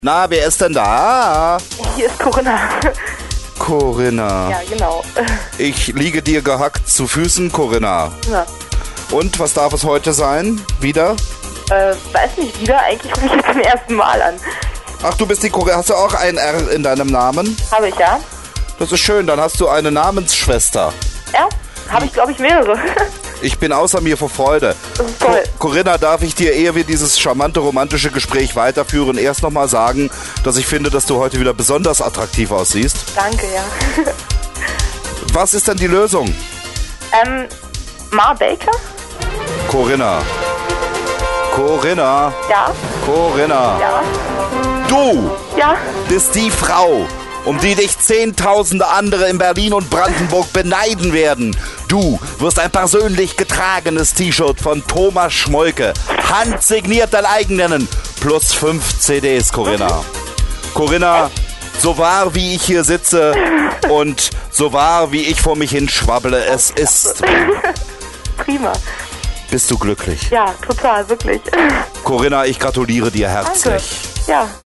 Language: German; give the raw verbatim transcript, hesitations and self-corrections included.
Na, wer ist denn da? Hier ist Corinna. Corinna. Ja, genau. Ich liege dir gehackt zu Füßen, Corinna. Ja. Und, was darf es heute sein? Wieder? Äh, weiß nicht, wieder. Eigentlich rufe ich jetzt zum ersten Mal an. Ach, du bist die Corinna. Hast du auch ein R in deinem Namen? Habe ich, ja. Das ist schön, dann hast du eine Namensschwester. Ja, habe ich, glaube ich, mehrere. Ich bin außer mir vor Freude. Das ist toll. Co Corinna, darf ich dir, ehe wir dieses charmante, romantische Gespräch weiterführen, erst nochmal sagen, dass ich finde, dass du heute wieder besonders attraktiv aussiehst? Danke, ja. Was ist denn die Lösung? Ähm, Mar Baker? Corinna. Corinna. Ja. Corinna. Ja. Du Ja. bist die Frau, um die dich zehntausende andere in Berlin und Brandenburg beneiden werden. Du wirst ein persönlich getragenes T-Shirt von Thomas Schmolke, handsigniert dein eigen nennen, plus fünf C Ds, Corinna. Corinna, so wahr wie ich hier sitze und so wahr wie ich vor mich hin schwabble, es ist... Prima. Bist du glücklich? Ja, total, wirklich. Corinna, ich gratuliere dir herzlich. Danke. Ja.